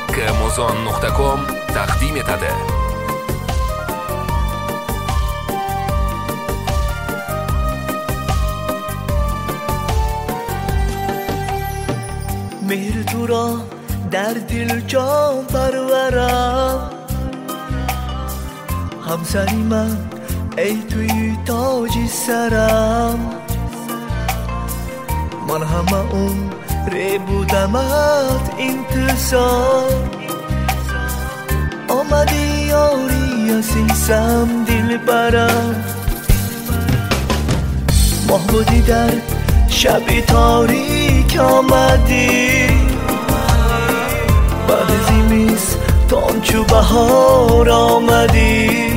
haqqamuzon.com taqdim etadi. مهر تو را در دل جا پرورم، همسری من ای توی تاج سرم. من همه عمر بودمت انتظار، آمدی یاری عزیزم دل برم. ماه بودی در شب تاریک آمدی، بعد زمستان چو بهار آمدی.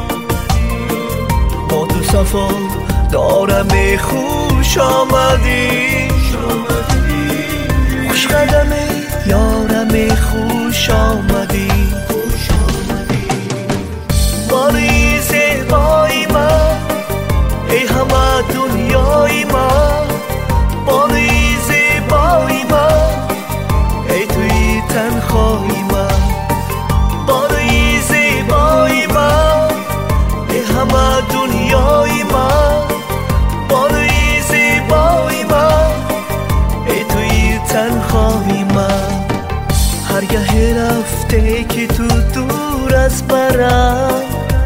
با تو صفا دارم خوش آمدی، خوش قدم یارم خوش آمدی. باری زیبای من ای همه دنیای من، باری زیبای من ای توی تنهایی من. باری زیبای من ای همه دنیای من، باری زیبای من ای توی تنهایی من. هرگاه رفته که تو دور از برم،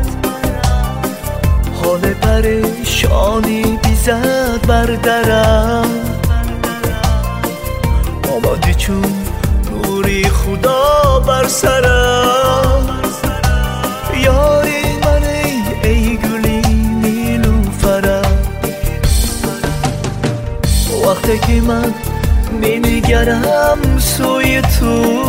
حال پریشانی بیزد بر درم. آمدی چون نوری خدا بر سرم، یاری من ای گلی نیلوفرم. وقتی که من می نگرم سوی تو،